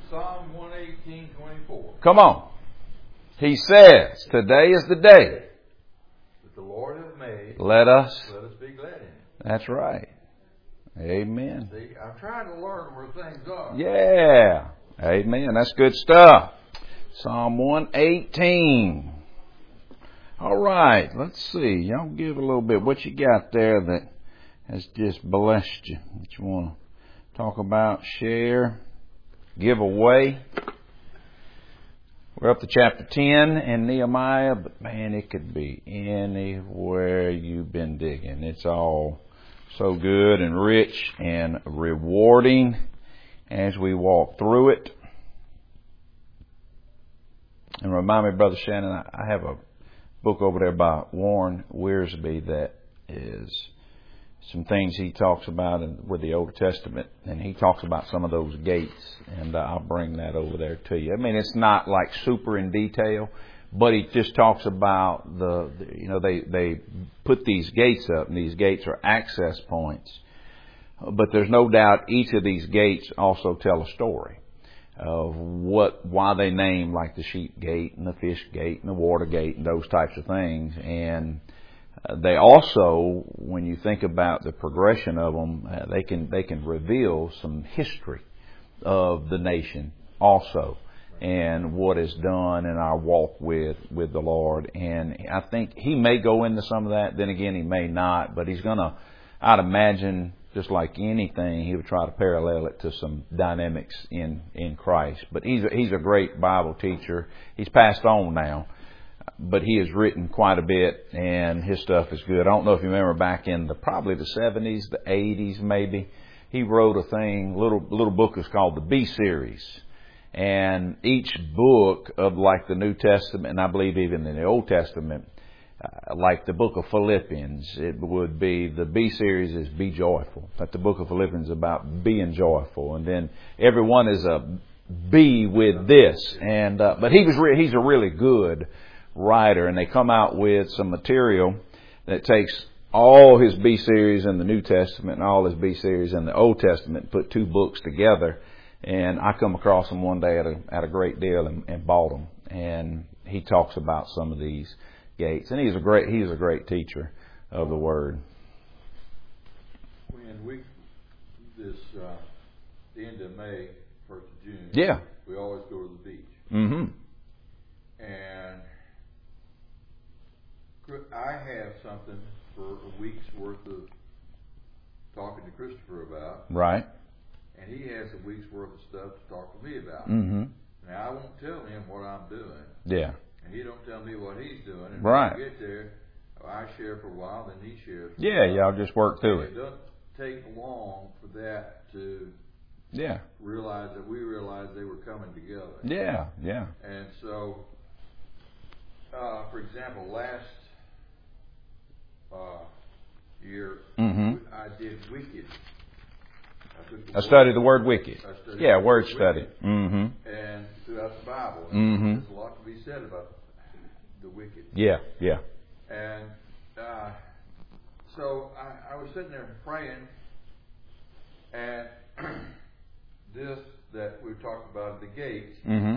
Psalm 118:24. Come on. He says, today is the day That the Lord hath made. Let us Be glad in it. That's right. Amen. See, I'm trying to learn where things are. Yeah. Amen. That's good stuff. Psalm 118. All right. Let's see. Y'all give a little bit. What you got there that has just blessed you? That you want to talk about, share, give away? We're up to chapter 10 in Nehemiah, but man, it could be anywhere you've been digging. It's all so good and rich and rewarding as we walk through it. And remind me, Brother Shannon, I have a book over there by Warren Wiersbe that is some things he talks about with the Old Testament, and he talks about some of those gates, and I'll bring that over there to you. I mean, it's not like super in detail, but he just talks about they put these gates up, and these gates are access points. But there's no doubt each of these gates also tell a story of why they name, like the sheep gate and the fish gate and the water gate and those types of things. And they also, when you think about the progression of them, they can reveal some history of the nation also, and what is done in our walk with the Lord. And I think he may go into some of that. Then again, he may not. But he's gonna, I'd imagine, just like anything, he would try to parallel it to some dynamics in Christ. But he's a great Bible teacher. He's passed on now, but he has written quite a bit, and his stuff is good. I don't know if you remember back in probably the 70s, the 80s maybe, he wrote a little book is called the B Series. And each book of like the New Testament, and I believe even in the Old Testament, like the book of Philippians, it would be, the B series is Be Joyful. But the book of Philippians is about being joyful. And then every one is a be with this. And but he's a really good writer, and they come out with some material that takes all his B series in the New Testament and all his B series in the Old Testament, put two books together. And I come across them one day at a great deal and bought them. And he talks about some of these gates, and he's a great teacher of the Word. When the end of May, 1st of June, yeah, we always go to the beach. Mm-hmm. And I have something for a week's worth of talking to Christopher about. Right. And he has a week's worth of stuff to talk to me about. Mm-hmm. Now, I won't tell him what I'm doing. Yeah. And he don't tell me what he's doing. And right. when I get there, I share for a while, then he shares for a while. Y'all just work through it. It doesn't take long for that to realize that we realized they were coming together. Yeah, yeah. And so, for example, last year, I did wicked. I studied the word wicked. Word study. Mm-hmm. And throughout the Bible. Mm-hmm. There's a lot to be said about the wicked. Yeah, yeah. And so I was sitting there praying, and this that we talked about, the gates,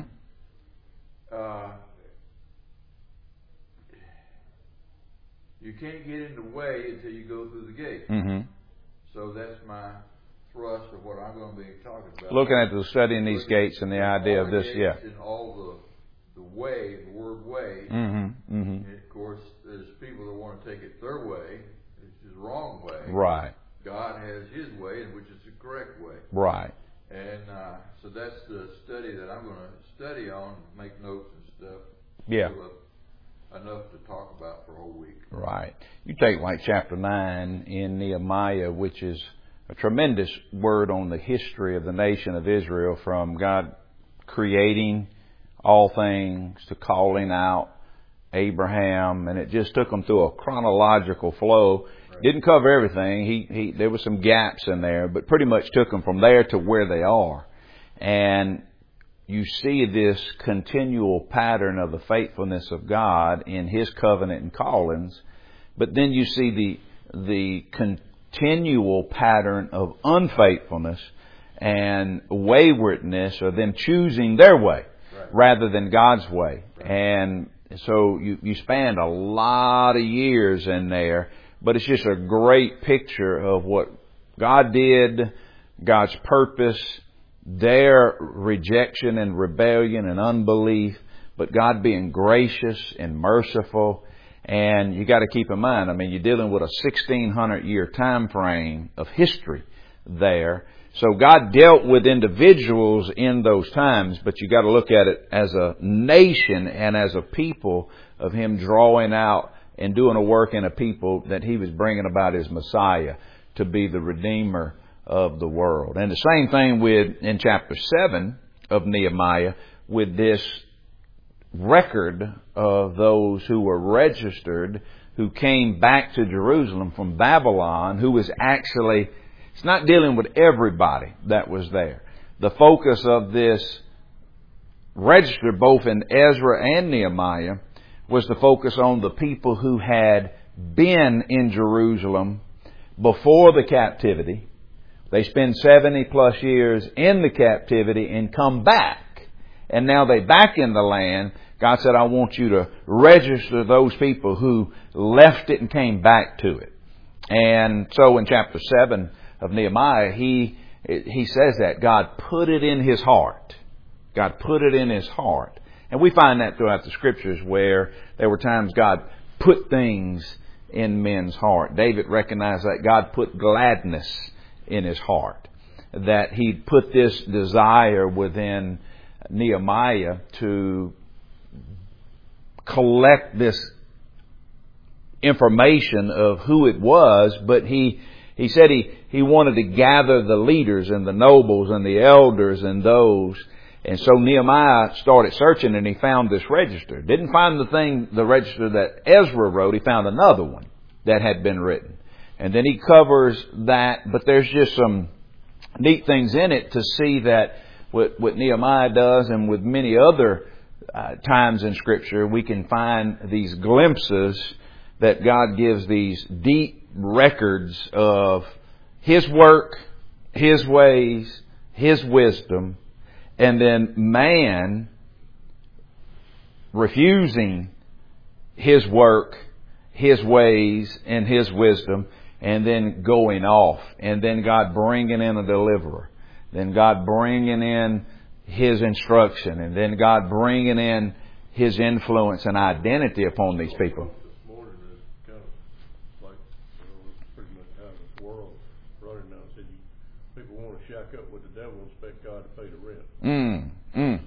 you can't get in the way until you go through the gate. Mm-hmm. So that's my thrust of what I'm going to be talking about. Looking at studying these gates and the idea of this, and all the way, the word way. Mm-hmm. Mm-hmm. And of course, there's people that want to take it their way, which is the wrong way. Right. God has His way, which is the correct way. Right. And so that's the study that I'm going to study on, make notes and stuff. Yeah. Enough to talk about for a whole week. Right. You take like chapter 9 in Nehemiah, which is a tremendous word on the history of the nation of Israel, from God creating all things to calling out Abraham, and it just took them through a chronological flow. Right. Didn't cover everything. There were some gaps in there, but pretty much took them from there to where they are. And you see this continual pattern of the faithfulness of God in His covenant and callings, but then you see the continual pattern of unfaithfulness and waywardness, or them choosing their way rather than God's way. And so you spend a lot of years in there, but it's just a great picture of what God did, God's purpose, their rejection and rebellion and unbelief, but God being gracious and merciful. And you got to keep in mind, I mean, you're dealing with a 1600 year time frame of history there. So God dealt with individuals in those times, but you got to look at it as a nation and as a people of Him drawing out and doing a work in a people that He was bringing about His Messiah to be the Redeemer of the world. And the same thing in chapter 7 of Nehemiah with this record of those who were registered, who came back to Jerusalem from Babylon, who was actually, it's not dealing with everybody that was there. The focus of this register, both in Ezra and Nehemiah, was to focus on the people who had been in Jerusalem before the captivity. They spend 70 plus years in the captivity and come back. And now they back in the land. God said, I want you to register those people who left it and came back to it. And so in chapter 7 of Nehemiah, he says that God put it in his heart. God put it in his heart. And we find that throughout the scriptures where there were times God put things in men's heart. David recognized that God put gladness in his heart. That He put this desire within Nehemiah to collect this information of who it was, but he said he wanted to gather the leaders and the nobles and the elders and those. And so Nehemiah started searching and he found this register. Didn't find the register that Ezra wrote. He found another one that had been written. And then he covers that, but there's just some neat things in it to see that what Nehemiah does, and with many other times in Scripture, we can find these glimpses that God gives these deep records of His work, His ways, His wisdom, and then man refusing His work, His ways, and His wisdom, and then going off, and then God bringing in a deliverer, then God bringing in His instruction, and then God bringing in His influence and identity upon these people. This morning is kind of like, pretty much how the world running now. Said people want to shack up with the devil and expect God to pay the rent.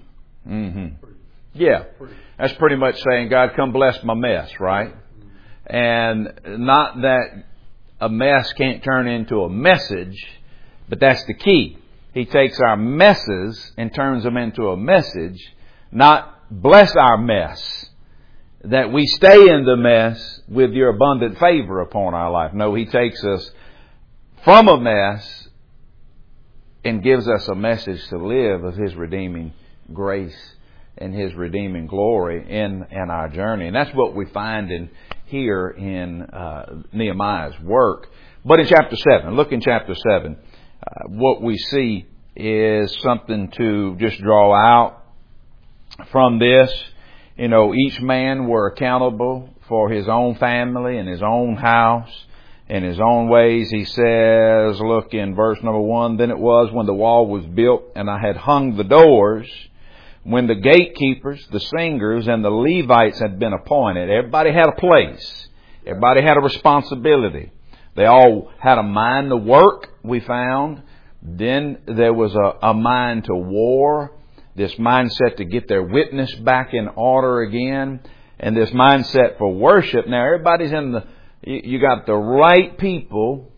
Yeah, that's pretty much saying, God, come bless my mess, right? And not that a mess can't turn into a message, but that's the key. He takes our messes and turns them into a message, not bless our mess, that we stay in the mess with your abundant favor upon our life. No, He takes us from a mess and gives us a message to live of His redeeming grace and His redeeming glory in our journey. And that's what we find here in Nehemiah's work. But in chapter 7, look in chapter 7, what we see is something to just draw out from this. You know, each man were accountable for his own family and his own house and his own ways. He says, look in verse number 1, then it was when the wall was built and I had hung the doors, when the gatekeepers, the singers, and the Levites had been appointed. Everybody had a place. Everybody had a responsibility. They all had a mind to work, we found. Then there was a mind to war. This mindset to get their witness back in order again. And this mindset for worship. Now everybody's you got the right people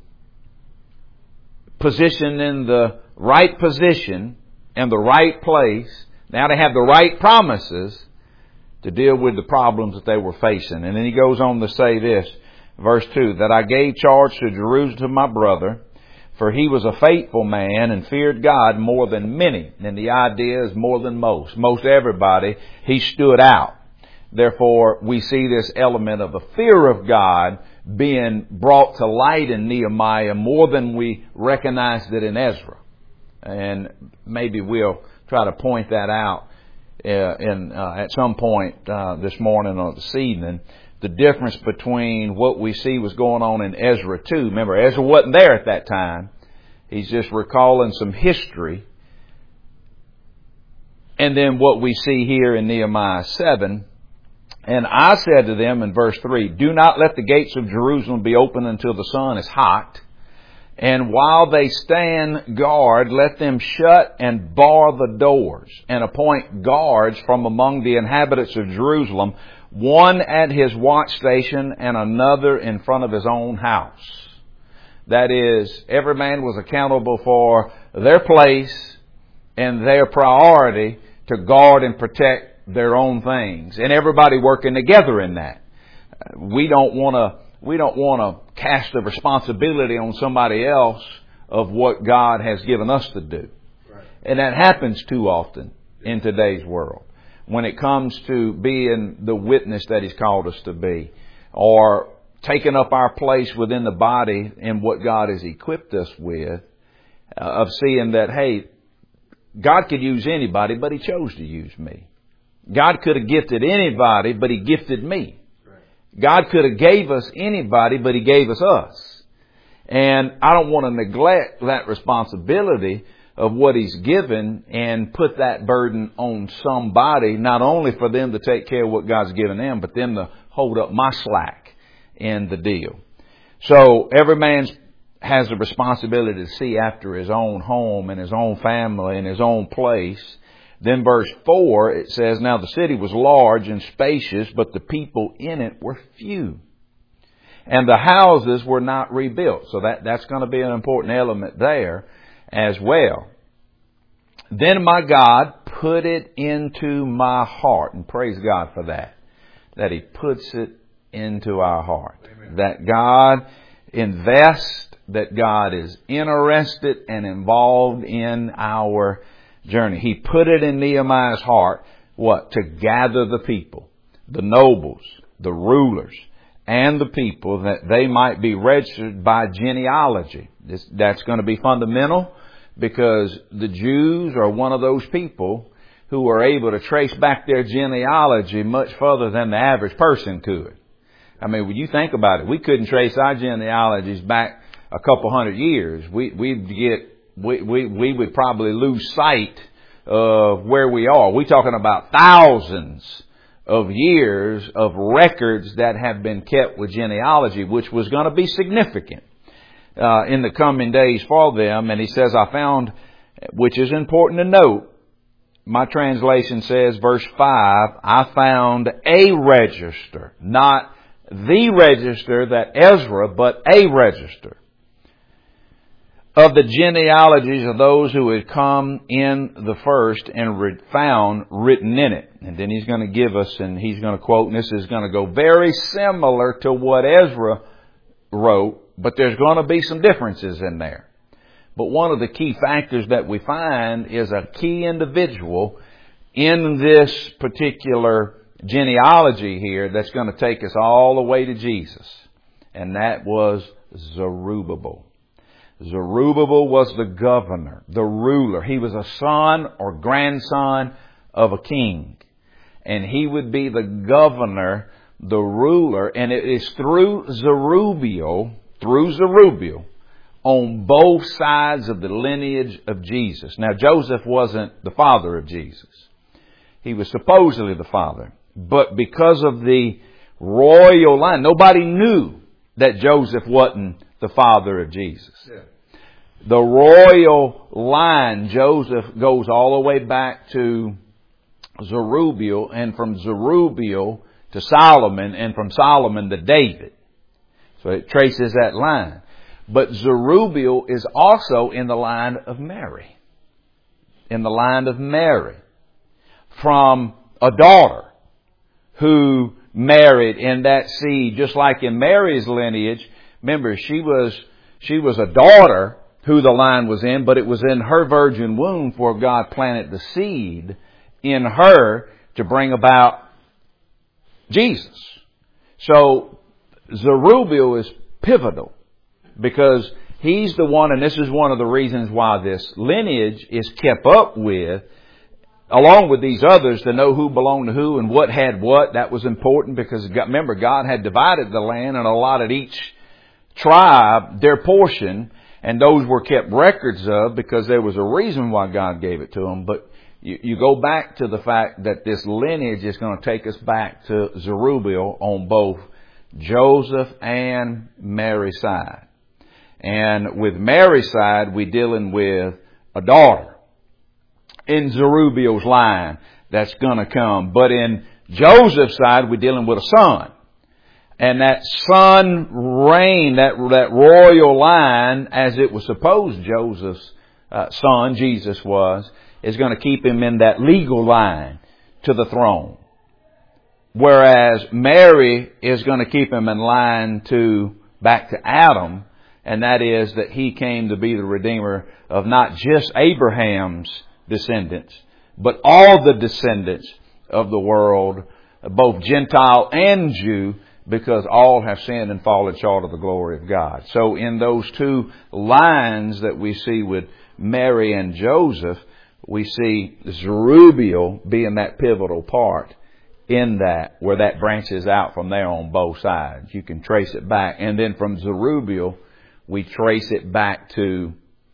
positioned in the right position and the right place. Now they have the right promises to deal with the problems that they were facing. And then he goes on to say this, verse 2, that I gave charge to Jerusalem to my brother, for he was a faithful man and feared God more than many. And the idea is more than most. Most everybody, he stood out. Therefore, we see this element of the fear of God being brought to light in Nehemiah more than we recognized it in Ezra. And maybe we'll try to point that out at some point this morning or this evening. The difference between what we see was going on in Ezra 2. Remember, Ezra wasn't there at that time. He's just recalling some history. And then what we see here in Nehemiah 7. And I said to them in verse 3, do not let the gates of Jerusalem be open until the sun is hot. And while they stand guard, let them shut and bar the doors, and appoint guards from among the inhabitants of Jerusalem, one at his watch station and another in front of his own house. That is, every man was accountable for their place and their priority to guard and protect their own things, and everybody working together in that. We don't want to cast the responsibility on somebody else of what God has given us to do. Right. And that happens too often in today's world when it comes to being the witness that He's called us to be, or taking up our place within the body in what God has equipped us with, of seeing that, hey, God could use anybody, but He chose to use me. God could have gifted anybody, but He gifted me. God could have gave us anybody, but He gave us. And I don't want to neglect that responsibility of what He's given and put that burden on somebody, not only for them to take care of what God's given them, but them to hold up my slack in the deal. So every man has the responsibility to see after his own home and his own family and his own place. Then verse 4, it says, now the city was large and spacious, but the people in it were few. And the houses were not rebuilt. So that's going to be an important element there as well. Then my God put it into my heart. And praise God for that He puts it into our heart. Amen. That God invests, that God is interested and involved in our journey. He put it in Nehemiah's heart, what? To gather the people, the nobles, the rulers, and the people, that they might be registered by genealogy. That's going to be fundamental, because the Jews are one of those people who are able to trace back their genealogy much further than the average person could. I mean, when you think about it, we couldn't trace our genealogies back a couple hundred years. We would probably lose sight of where we are. We're talking about thousands of years of records that have been kept with genealogy, which was going to be significant in the coming days for them. And he says, I found, which is important to note, my translation says, verse 5, I found a register, not the register that Ezra, but a register of the genealogies of those who had come in the first, and found written in it. And then he's going to give us, and he's going to quote, and this is going to go very similar to what Ezra wrote, but there's going to be some differences in there. But one of the key factors that we find is a key individual in this particular genealogy here that's going to take us all the way to Jesus. And that was Zerubbabel. Zerubbabel was the governor, the ruler. He was a son or grandson of a king. And he would be the governor, the ruler. And it is through Zerubbabel, on both sides of the lineage of Jesus. Now, Joseph wasn't the father of Jesus. He was supposedly the father. But because of the royal line, nobody knew that Joseph wasn't the father of Jesus. Yeah. The royal line, Joseph, goes all the way back to Zerubbabel, and from Zerubbabel to Solomon, and from Solomon to David. So it traces that line. But Zerubbabel is also in the line of Mary. In the line of Mary. From a daughter who married in that seed, just like in Mary's lineage. Remember, she was a daughter who the line was in, but it was in her virgin womb for God planted the seed in her to bring about Jesus. So Zerubbabel is pivotal, because He's the one, and this is one of the reasons why this lineage is kept up with, along with these others, to know who belonged to who and what had what. That was important because, remember, God had divided the land and allotted each tribe their portion, and those were kept records of because there was a reason why God gave it to them. But you go back to the fact that this lineage is going to take us back to Zerubbabel on both Joseph and Mary's side. And with Mary's side, we're dealing with a daughter in Zerubbabel's line that's going to come. But in Joseph's side, we're dealing with a son. And that son reign, that royal line, as it was supposed Joseph's son, Jesus was, is going to keep him in that legal line to the throne. Whereas Mary is going to keep him in line back to Adam, and that is that he came to be the Redeemer of not just Abraham's descendants, but all the descendants of the world, both Gentile and Jew, because all have sinned and fallen short of the glory of God. So in those two lines that we see with Mary and Joseph, we see Zerubbabel being that pivotal part in that, where that branches out from there on both sides. You can trace it back. And then from Zerubbabel, we trace it back to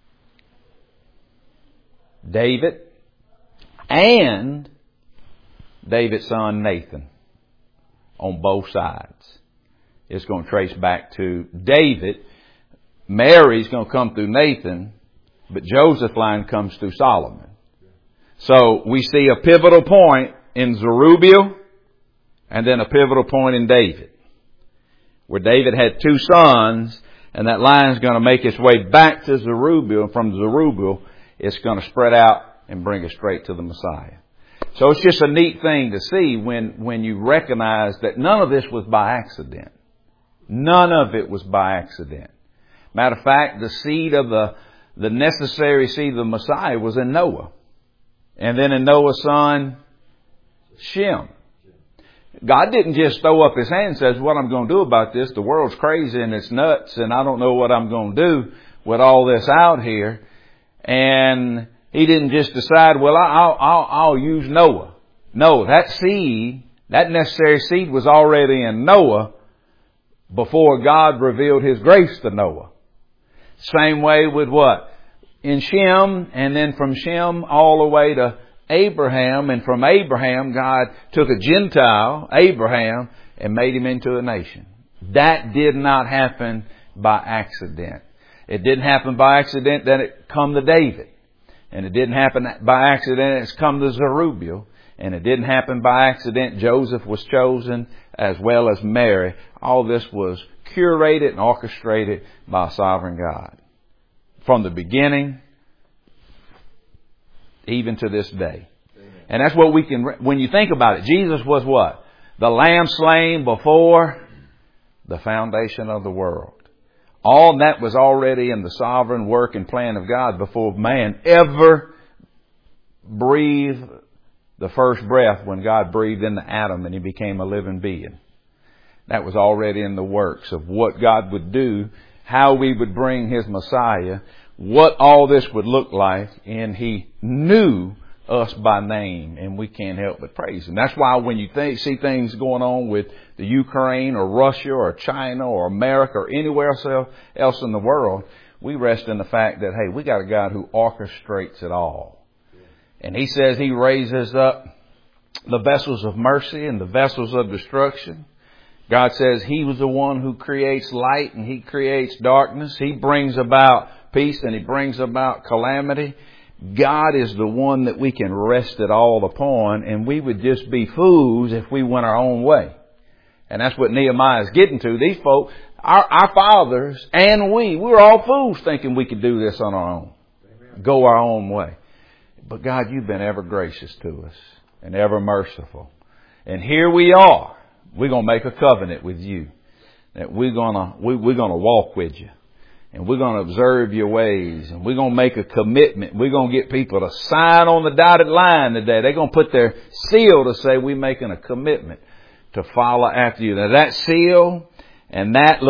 David and David's son Nathan on both sides. It's going to trace back to David. Mary's going to come through Nathan, but Joseph's line comes through Solomon. So we see a pivotal point in Zerubbabel and then a pivotal point in David, where David had two sons, and that line is going to make its way back to Zerubbabel. From Zerubbabel, it's going to spread out and bring us straight to the Messiah. So it's just a neat thing to see when you recognize that none of this was by accident. None of it was by accident. Matter of fact, the seed of the necessary seed of the Messiah was in Noah. And then in Noah's son, Shem. God didn't just throw up his hand and says, what I'm going to do about this? The world's crazy and it's nuts and I don't know what I'm going to do with all this out here. And he didn't just decide, well, I'll use Noah. No, that seed, that necessary seed was already in Noah before God revealed his grace to Noah. Same way with what? In Shem, and then from Shem all the way to Abraham, and from Abraham, God took a Gentile, Abraham, and made him into a nation. That did not happen by accident. It didn't happen by accident that it come to David. And it didn't happen by accident it's come to Zerubbabel. And it didn't happen by accident Joseph was chosen as well as Mary. All this was curated and orchestrated by sovereign God. From the beginning, even to this day. And that's what we can, when you think about it, Jesus was what? The Lamb slain before the foundation of the world. All that was already in the sovereign work and plan of God before man ever breathed the first breath, when God breathed into Adam and he became a living being. That was already in the works of what God would do, how we would bring his Messiah, what all this would look like, and he knew us by name, and we can't help but praise him. That's why when you see things going on with the Ukraine or Russia or China or America or anywhere else in the world, we rest in the fact that, hey, we got a God who orchestrates it all. And he says he raises up the vessels of mercy and the vessels of destruction. God says he was the one who creates light and he creates darkness. He brings about peace and he brings about calamity. God is the one that we can rest it all upon, and we would just be fools if we went our own way. And that's what Nehemiah is getting to. These folks, our fathers and we were all fools thinking we could do this on our own. Go our own way. But God, you've been ever gracious to us and ever merciful. And here we are. We're going to make a covenant with you. That we're going to walk with you. And we're going to observe your ways. And we're going to make a commitment. We're going to get people to sign on the dotted line today. They're going to put their seal to say we're making a commitment to follow after you. Now that seal and that, look,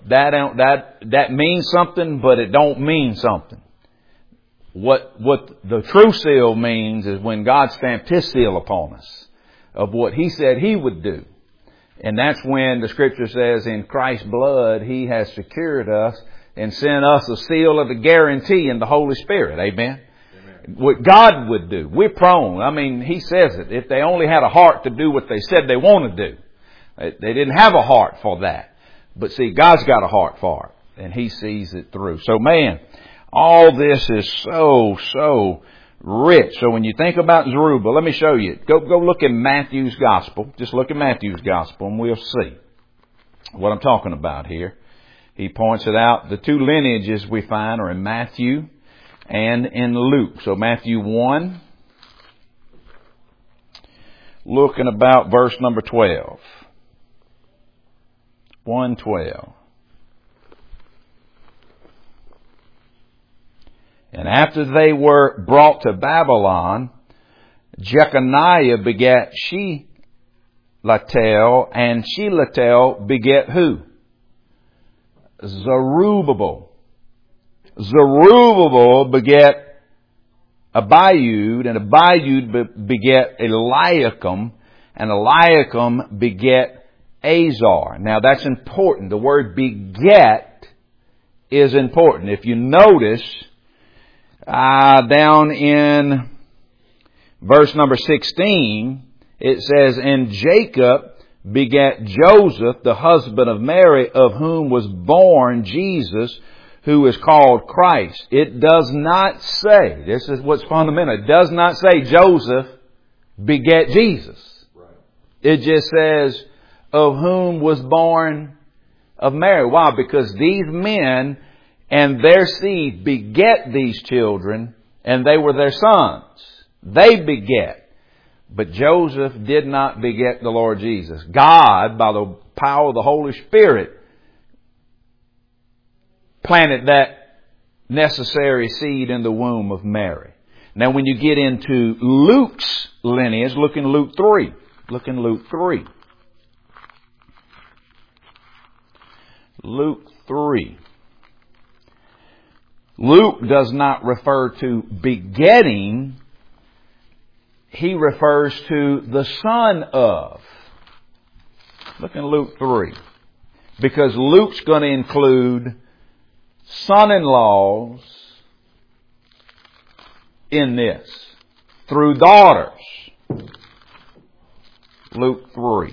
that means something, but it don't mean something. What the true seal means is when God stamped His seal upon us of what He said He would do. And that's when the Scripture says in Christ's blood He has secured us and sent us a seal of the guarantee in the Holy Spirit. Amen? Amen. What God would do. We're prone. I mean, He says it. If they only had a heart to do what they said they want to do. They didn't have a heart for that. But see, God's got a heart for it. And He sees it through. So man, all this is so rich. So when you think about Zerubbabel, let me show you. Go look in Matthew's Gospel. Just look at Matthew's Gospel and we'll see what I'm talking about here. He points it out. The two lineages we find are in Matthew and in Luke. So Matthew 1, looking about verse number 12. 1:12. And after they were brought to Babylon, Jeconiah begat Shealtiel, and Shealtiel begat who? Zerubbabel. Zerubbabel begat Abiud, and Abiud begat Eliakim, and Eliakim begat Azar. Now that's important. The word beget is important. If you notice, down in verse number 16, it says, and Jacob begat Joseph, the husband of Mary, of whom was born Jesus, who is called Christ. It does not say, this is what's fundamental, it does not say Joseph begat Jesus. Right. It just says, of whom was born of Mary. Why? Because these men and their seed beget these children, and they were their sons. They beget. But Joseph did not beget the Lord Jesus. God, by the power of the Holy Spirit, planted that necessary seed in the womb of Mary. Now when you get into Luke's lineage, look in Luke 3. Look in Luke 3. Luke 3. Luke does not refer to begetting. He refers to the son of. Look in Luke 3. Because Luke's going to include son-in-laws in this. Through daughters. Luke 3.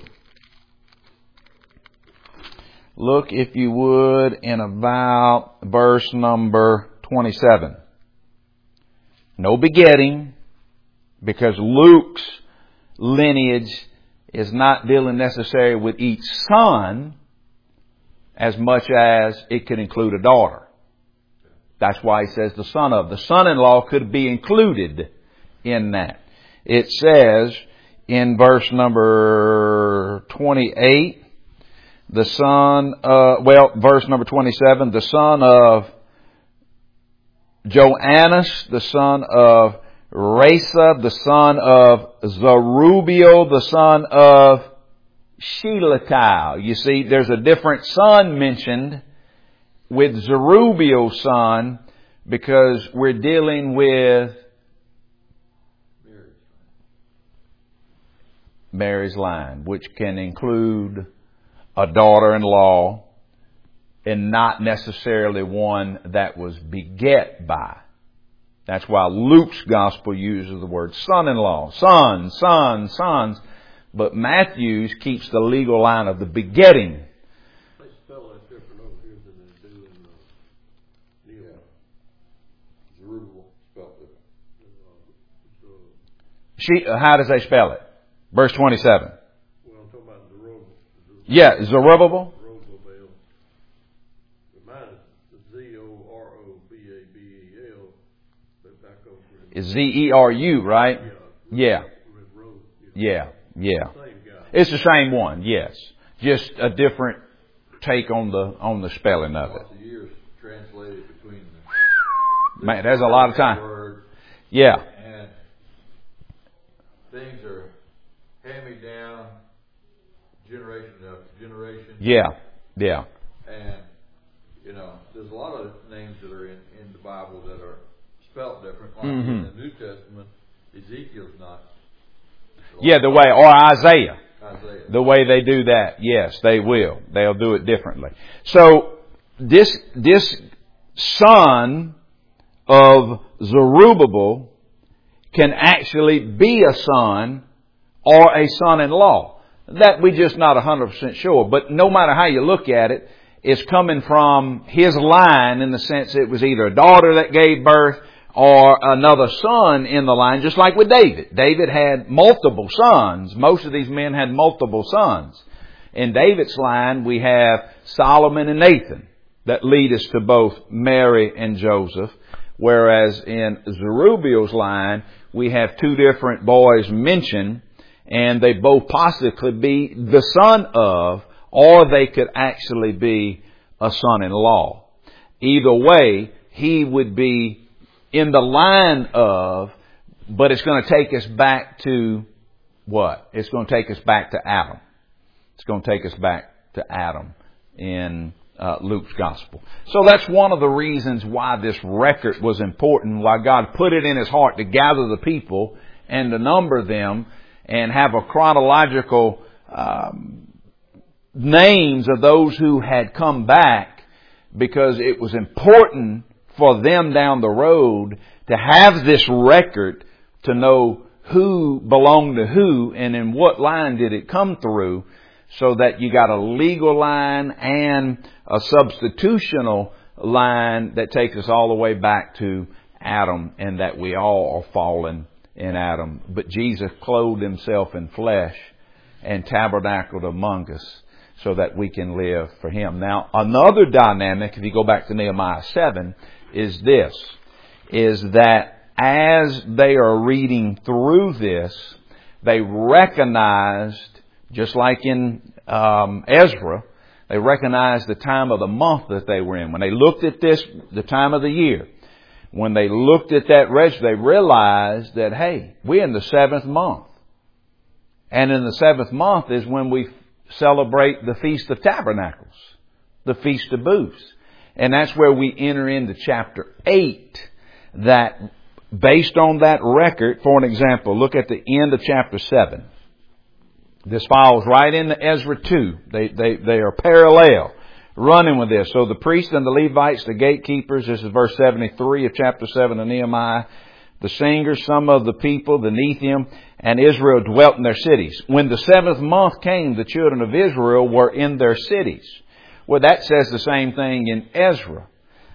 Look, if you would, in about verse number 27. No begetting, because Luke's lineage is not dealing necessarily with each son as much as it could include a daughter. That's why he says the son of. The son-in-law could be included in that. It says in verse number 28, the son of, verse number 27, the son of Joannas, the son of Rasa, the son of Zerubbabel, the son of Shealtiel. You see, there's a different son mentioned with Zerubbabel's son because we're dealing with Mary's line, which can include a daughter-in-law and not necessarily one that was beget by. That's why Luke's gospel uses the word son-in-law, sons. But Matthew's keeps the legal line of the begetting. They spell that different over here than they do in Nehemiah. Zerubbabel spelled different. How does they spell it? Verse 27. Well, I'm talking about Zerubbabel. Yeah, Zerubbabel. Zerubbabel. Mine is Zorobabel, but back over in It's Zeru, right? Yeah. Yeah. Yeah. It's the same one, yes. Just a different take on the spelling of it. Lots of years translated between the Man, there's a lot of time. word, Yeah. and things are hand-me-down, generation after generation. Yeah. Yeah. And there's a lot of names that are in the Bible that are spelled different. Like Mm-hmm. in the New Testament, Ezekiel's not. Yeah, the way, or Isaiah. Isaiah. The way they do that, yes, they will. They'll do it differently. So, this son of Zerubbabel can actually be a son or a son-in-law. That we're just not 100% sure. But no matter how you look at it, it's coming from his line in the sense it was either a daughter that gave birth or another son in the line, just like with David. David had multiple sons. Most of these men had multiple sons. In David's line, we have Solomon and Nathan that lead us to both Mary and Joseph. Whereas in Zerubbabel's line, we have two different boys mentioned, and they both possibly be the son of, or they could actually be a son-in-law. Either way, he would be in the line of, but it's going to take us back to what? It's going to take us back to Adam. It's going to take us back to Adam in Luke's gospel. So that's one of the reasons why this record was important, why God put it in his heart to gather the people and to number them and have a chronological names of those who had come back, because it was important for them down the road to have this record to know who belonged to who and in what line did it come through, so that you got a legal line and a substitutional line that takes us all the way back to Adam, and that we all are fallen in Adam. But Jesus clothed himself in flesh and tabernacled among us so that we can live for him. Now, another dynamic, if you go back to Nehemiah 7, is this, is that as they are reading through this, they recognized, just like in Ezra, they recognized the time of the month that they were in. When they looked at this, the time of the year, when they looked at that register, they realized that, hey, we're in the 7th month. And in the 7th month is when we celebrate the Feast of Tabernacles, the Feast of Booths. And that's where we enter into chapter 8, that based on that record, for an example, look at the end of chapter 7. This follows right into Ezra 2. They are parallel, running with this. So the priests and the Levites, the gatekeepers, this is verse 73 of chapter 7 of Nehemiah. The singers, some of the people, the Nethium, and Israel dwelt in their cities. When the 7th month came, the children of Israel were in their cities. Well, that says the same thing in Ezra.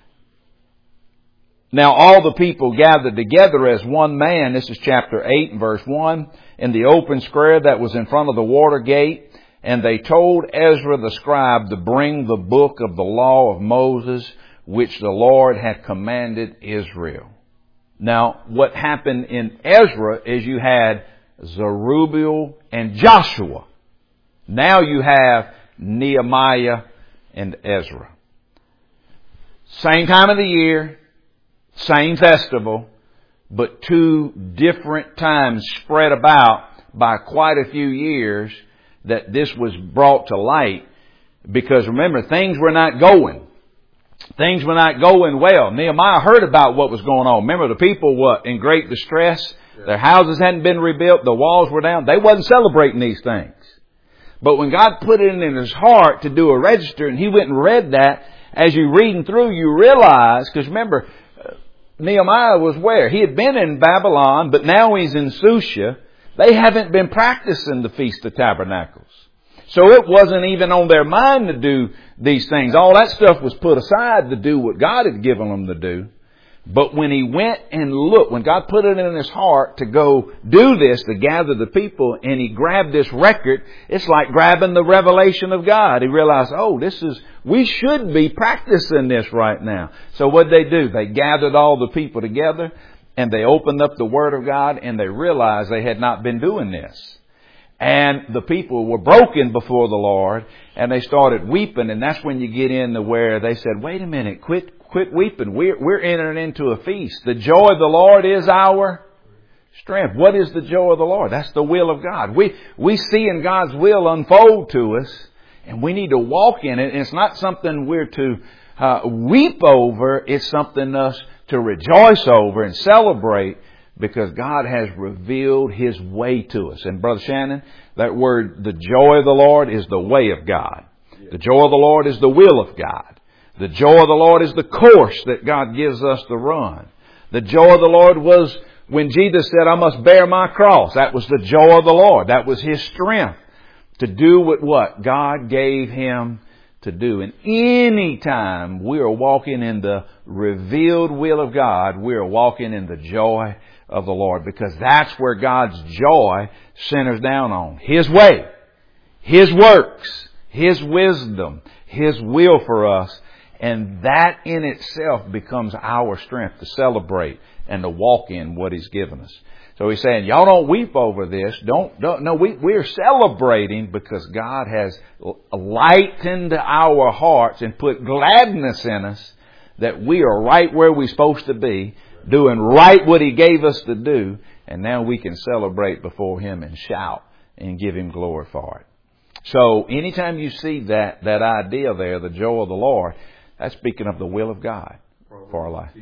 Now all the people gathered together as one man. This is chapter 8 and verse 1. In the open square that was in front of the water gate. And they told Ezra the scribe to bring the book of the law of Moses, which the Lord had commanded Israel. Now, what happened in Ezra is you had Zerubbabel and Joshua. Now you have Nehemiah and Ezra. Same time of the year, same festival, but two different times spread about by quite a few years that this was brought to light. Because remember, things were not going. Things were not going well. Nehemiah heard about what was going on. Remember, the people were in great distress. Yeah. Their houses hadn't been rebuilt. The walls were down. They wasn't celebrating these things. But when God put it in his heart to do a register, and he went and read that, as you're reading through, you realize, because remember, Nehemiah was where? He had been in Babylon, but now he's in Susha. They haven't been practicing the Feast of Tabernacles. So it wasn't even on their mind to do these things. All that stuff was put aside to do what God had given them to do. But when he went and looked, when God put it in his heart to go do this, to gather the people, and he grabbed this record, it's like grabbing the revelation of God. He realized, we should be practicing this right now. So what did they do? They gathered all the people together, and they opened up the Word of God, and they realized they had not been doing this. And the people were broken before the Lord, and they started weeping. And that's when you get into where they said, wait a minute, quit weeping. We're entering into a feast. The joy of the Lord is our strength. What is the joy of the Lord? That's the will of God. We see in God's will unfold to us, and we need to walk in it. And it's not something we're to weep over. It's something us to rejoice over and celebrate, because God has revealed His way to us. And Brother Shannon, that word, the joy of the Lord, is the way of God. The joy of the Lord is the will of God. The joy of the Lord is the course that God gives us to run. The joy of the Lord was when Jesus said, I must bear my cross. That was the joy of the Lord. That was His strength to do what God gave Him to do. And any time we are walking in the revealed will of God, we are walking in the joy of the Lord, because that's where God's joy centers down on. His way, His works, His wisdom, His will for us. And that in itself becomes our strength to celebrate and to walk in what He's given us. So He's saying, y'all don't weep over this. No, we're celebrating because God has lightened our hearts and put gladness in us that we are right where we're supposed to be, doing right what He gave us to do. And now we can celebrate before Him and shout and give Him glory for it. So anytime you see that idea there, the joy of the Lord, that's speaking of the will of God for our life.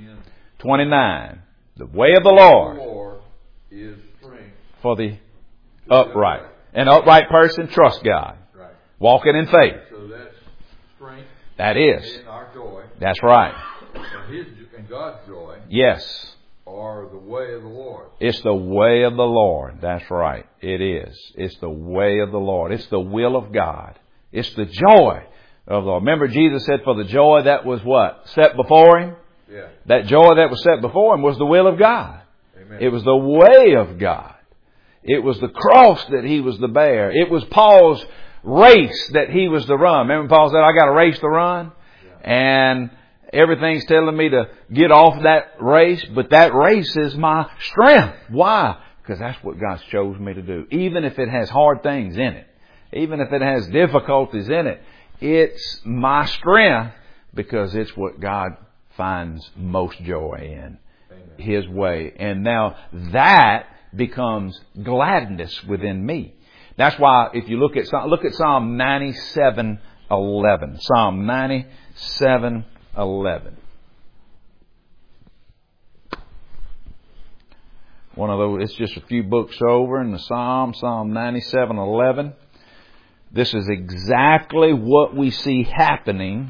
29. The way of the Lord is strength for the upright. An upright person trusts God. Right. Walking in faith. So that's strength. That is. And our joy. That's right. And God's joy. Yes. Are the way of the Lord. It's the way of the Lord. That's right. It is. It's the way of the Lord. It's the will of God. It's the joy of the Lord. Remember, Jesus said, for the joy that was what? Set before Him? Yeah. That joy that was set before Him was the will of God. Amen. It was the way of God. It was the cross that He was to bear. It was Paul's race that he was to run. Remember Paul said, I got a race to run? Yeah. And everything's telling me to get off that race, but that race is my strength. Why? Because that's what God's chose me to do. Even if it has hard things in it, even if it has difficulties in it, it's my strength because it's what God finds most joy in. Amen. His way. And now that becomes gladness within me. That's why if you look at Psalm 97:11. Psalm 97:11. One of those, it's just a few books over in the Psalm 97:11. This is exactly what we see happening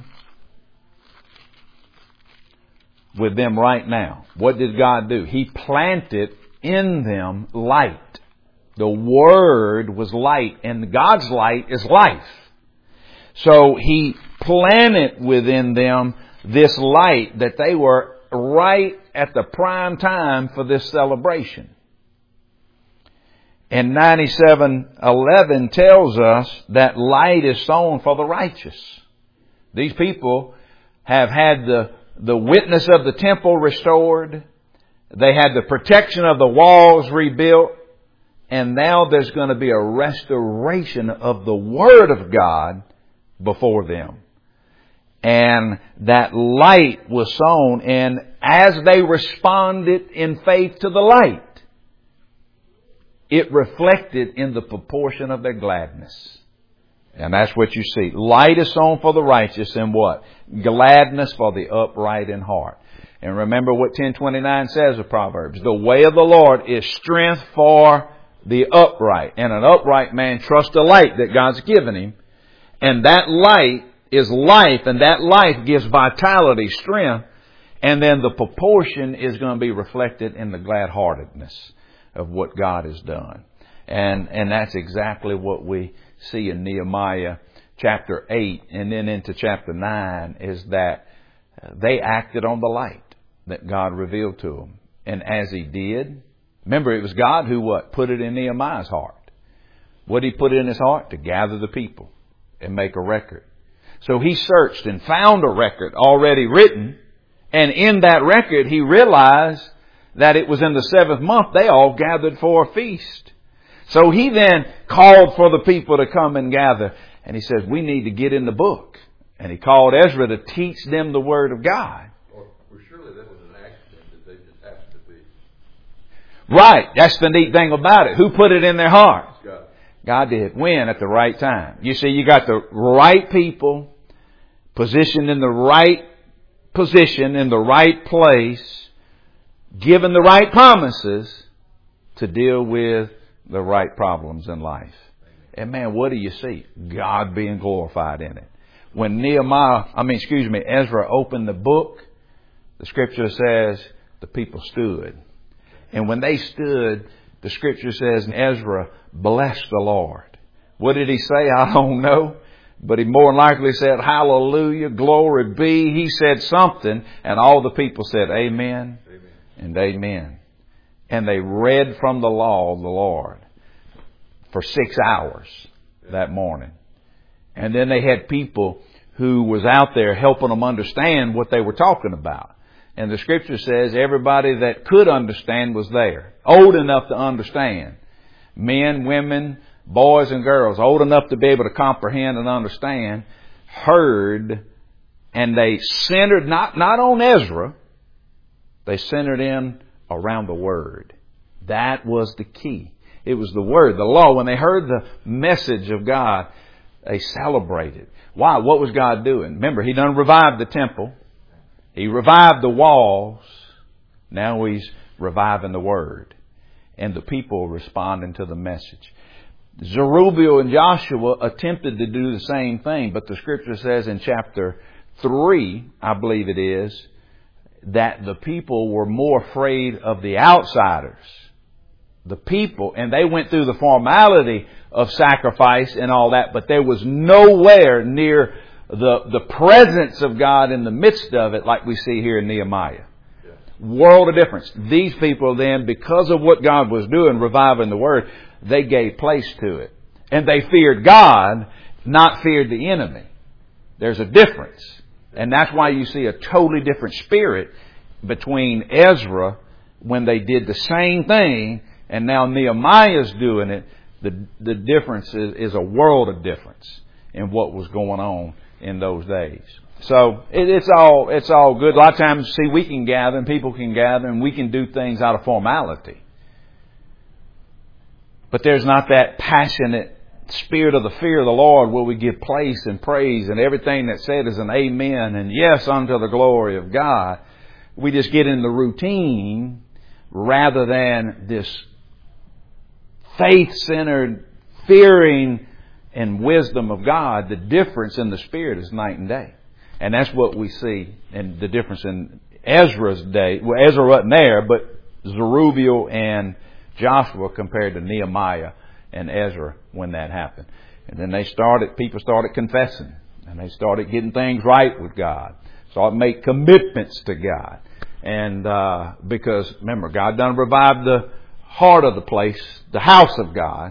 with them right now. What did God do? He planted in them light. The Word was light, and God's light is life. So He planted within them this light that they were right at the prime time for this celebration. And 97:11 tells us that light is sown for the righteous. These people have had the witness of the temple restored. They had the protection of the walls rebuilt. And now there's going to be a restoration of the Word of God before them. And that light was sown. And as they responded in faith to the light, it reflected in the proportion of their gladness. And that's what you see. Light is sown for the righteous, and what? Gladness for the upright in heart. And remember what 10:29 says of Proverbs. The way of the Lord is strength for the upright. And an upright man trusts the light that God's given him. And that light is life, and that life gives vitality, strength. And then the proportion is going to be reflected in the glad-heartedness of what God has done. And that's exactly what we see in Nehemiah chapter 8 and then into chapter 9, is that they acted on the light that God revealed to them. And as He did, remember it was God who put it in Nehemiah's heart. What did He put in his heart? To gather the people and make a record. So he searched and found a record already written. And in that record, he realized that it was in the 7th month they all gathered for a feast. So he then called for the people to come and gather. And he says, we need to get in the book. And he called Ezra to teach them the Word of God. Well, surely that was an accident that they just happened to be. Right. That's the neat thing about it. Who put it in their heart? God. God did. When? At the right time. You see, you got the right people positioned in the right position, in the right place, given the right promises to deal with the right problems in life. And man, what do you see? God being glorified in it. When Ezra opened the book, the scripture says the people stood. And when they stood, the scripture says Ezra blessed the Lord. What did he say? I don't know. But he more than likely said, hallelujah, glory be. He said something, and all the people said, amen, amen. And amen. And they read from the law of the Lord for 6 hours that morning. And then they had people who was out there helping them understand what they were talking about. And the scripture says everybody that could understand was there, old enough to understand. Men, women, boys and girls, old enough to be able to comprehend and understand, heard, and they centered not on Ezra, they centered in around the Word. That was the key. It was the Word, the law. When they heard the message of God, they celebrated. Why? What was God doing? Remember, He done revived the temple. He revived the walls. Now He's reviving the Word. And the people responding to the message. Zerubbabel and Joshua attempted to do the same thing, but the scripture says in chapter 3, I believe it is, that the people were more afraid of the outsiders. The people, and they went through the formality of sacrifice and all that, but there was nowhere near the presence of God in the midst of it like we see here in Nehemiah. World of difference. These people then, because of what God was doing, reviving the Word, they gave place to it. And they feared God, not feared the enemy. There's a difference. And that's why you see a totally different spirit between Ezra when they did the same thing and now Nehemiah's doing it. The difference is a world of difference in what was going on in those days. So it's all good. A lot of times, see, we can gather and people can gather and we can do things out of formality. But there's not that passionate spirit of the fear of the Lord where we give place and praise and everything that's said is an amen and yes unto the glory of God. We just get in the routine rather than this faith-centered, fearing and wisdom of God. The difference in the spirit is night and day. And that's what we see in the difference in Ezra's day. Well, Ezra wasn't there, but Zerubbabel and Joshua compared to Nehemiah and Ezra when that happened. And then people started confessing. And they started getting things right with God. Started make commitments to God. And because, remember, God done revived the heart of the place, the house of God,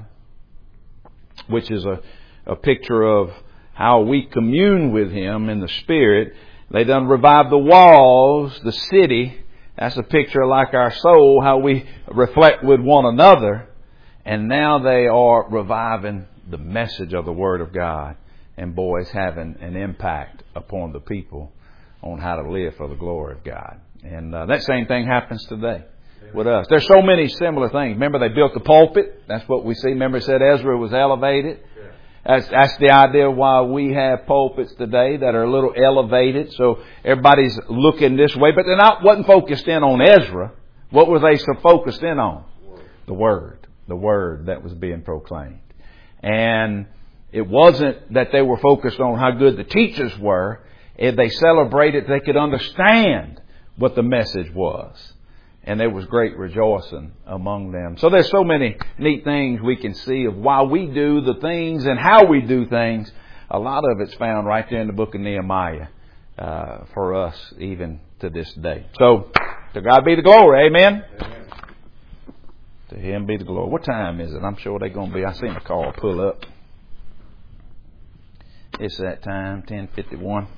which is a picture of how we commune with Him in the Spirit. They done revived the walls, the city. That's a picture like our soul, how we reflect with one another. And now they are reviving the message of the Word of God. And boy, it's having an impact upon the people on how to live for the glory of God. And that same thing happens today with us. There's so many similar things. Remember, they built the pulpit. That's what we see. Remember, it said Ezra was elevated. That's the idea why we have pulpits today that are a little elevated. So everybody's looking this way. But they wasn't focused in on Ezra. What were they so focused in on? The Word. The Word that was being proclaimed. And it wasn't that they were focused on how good the teachers were. If they celebrated, they could understand what the message was. And there was great rejoicing among them. So there's so many neat things we can see of why we do the things and how we do things. A lot of it's found right there in the book of Nehemiah for us even to this day. So to God be the glory. Amen. Amen. To Him be the glory. What time is it? I'm sure they're going to be. I seen a car pull up. It's that time, 10:51.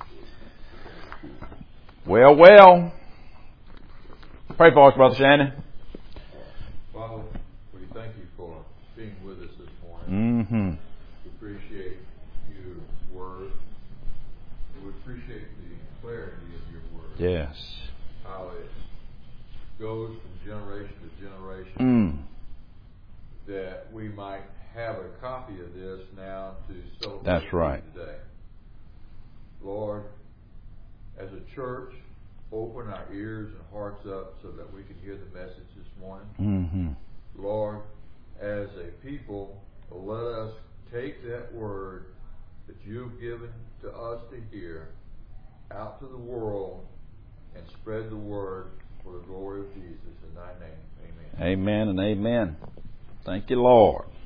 Well. Pray for us, Brother Shannon. Father, we thank you for being with us this morning. We appreciate your word. We appreciate the clarity of your word. Yes. How it goes from generation to generation. That we might have a copy of this now to celebrate That's right. today. Lord, as a church, open our ears and hearts up so that we can hear the message this morning. Mm-hmm. Lord, as a people, let us take that word that you've given to us to hear out to the world and spread the word for the glory of Jesus. In thy name, amen. Amen and amen. Thank you, Lord.